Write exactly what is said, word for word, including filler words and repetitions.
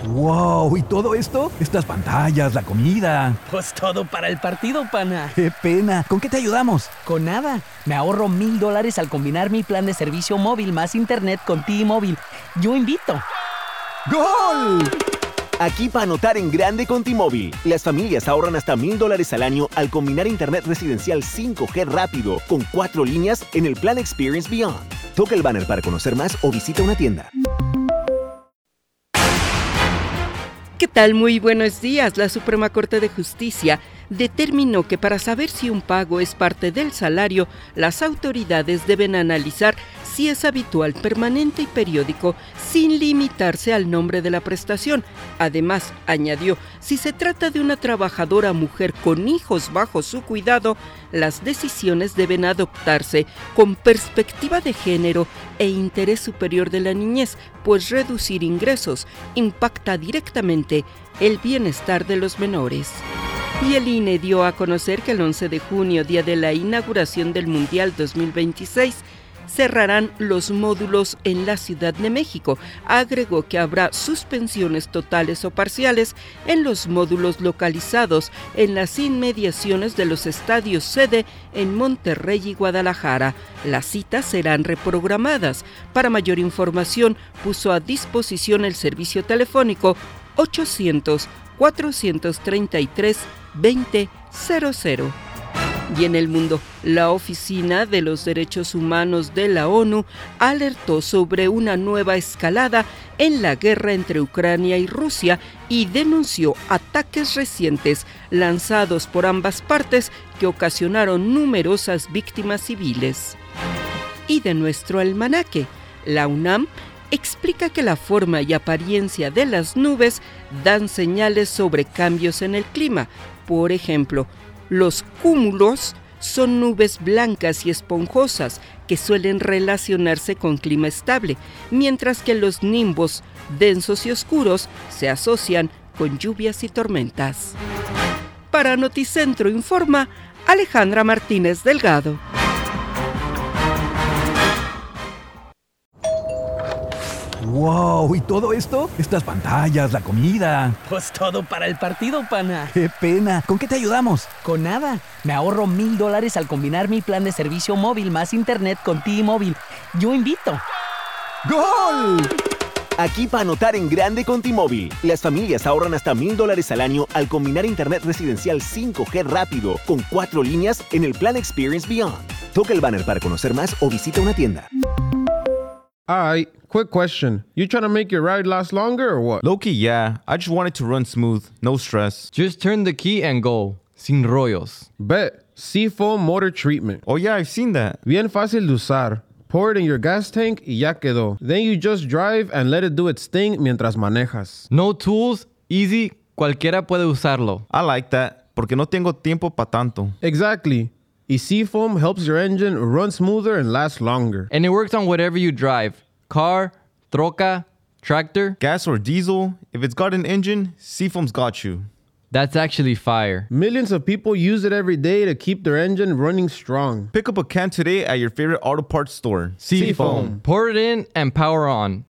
¡Wow! ¿Y todo esto? Estas pantallas, la comida. Pues todo para el partido, pana. ¡Qué pena! ¿Con qué te ayudamos? Con nada. Me ahorro mil dólares al combinar mi plan de servicio móvil más internet con T-Mobile. Yo invito. ¡Gol! Aquí para anotar en grande con T-Mobile. Las familias ahorran hasta mil dólares al año al combinar internet residencial cinco G rápido con cuatro líneas en el plan Experience Beyond. Toca el banner para conocer más o visita una tienda. ¿Qué tal? Muy buenos días. La Suprema Corte de Justicia determinó que para saber si un pago es parte del salario, las autoridades deben analizar si es habitual, permanente y periódico, sin limitarse al nombre de la prestación. Además, añadió, si se trata de una trabajadora mujer con hijos bajo su cuidado, las decisiones deben adoptarse con perspectiva de género e interés superior de la niñez, pues reducir ingresos impacta directamente el bienestar de los menores. Y el I N E dio a conocer que el once de junio, día de la inauguración del Mundial dos mil veintiséis, cerrarán los módulos en la Ciudad de México. Agregó que habrá suspensiones totales o parciales en los módulos localizados en las inmediaciones de los estadios sede en Monterrey y Guadalajara. Las citas serán reprogramadas. Para mayor información, puso a disposición el servicio telefónico ochocientos, cuatrocientos treinta y tres, veinte cero cero. Y en el mundo, la Oficina de los Derechos Humanos de la ONU alertó sobre una nueva escalada en la guerra entre Ucrania y Rusia y denunció ataques recientes lanzados por ambas partes que ocasionaron numerosas víctimas civiles. Y de nuestro almanaque, la UNAM explica que la forma y apariencia de las nubes dan señales sobre cambios en el clima. Por ejemplo, los cúmulos son nubes blancas y esponjosas que suelen relacionarse con clima estable, mientras que los nimbos densos y oscuros se asocian con lluvias y tormentas. Para Noticentro informa Alejandra Martínez Delgado. ¡Wow! ¿Y todo esto? Estas pantallas, la comida. Pues todo para el partido, pana. ¡Qué pena! ¿Con qué te ayudamos? Con nada. Me ahorro mil dólares al combinar mi plan de servicio móvil más internet con T-Mobile. Yo invito. ¡Gol! Aquí para anotar en grande con T-Mobile. Las familias ahorran hasta mil dólares al año al combinar internet residencial cinco G rápido con cuatro líneas en el plan Experience Beyond. Toca el banner para conocer más o visita una tienda. Alright, quick question. You trying to make your ride last longer or what? Low-key, yeah. I just want it to run smooth. No stress. Just turn the key and go. Sin rollos. Bet. Seafoam Motor Treatment. Oh yeah, I've seen that. Bien fácil de usar. Pour it in your gas tank y ya quedó. Then you just drive and let it do its thing mientras manejas. No tools, easy, cualquiera puede usarlo. I like that, porque no tengo tiempo pa' tanto. Exactly. Y Seafoam helps your engine run smoother and last longer. And it works on whatever you drive. Car, troca, tractor. Gas or diesel, if it's got an engine, Seafoam's got you. That's actually fire. Millions of people use it every day to keep their engine running strong. Pick up a can today at your favorite auto parts store. Seafoam. Pour it in and power on.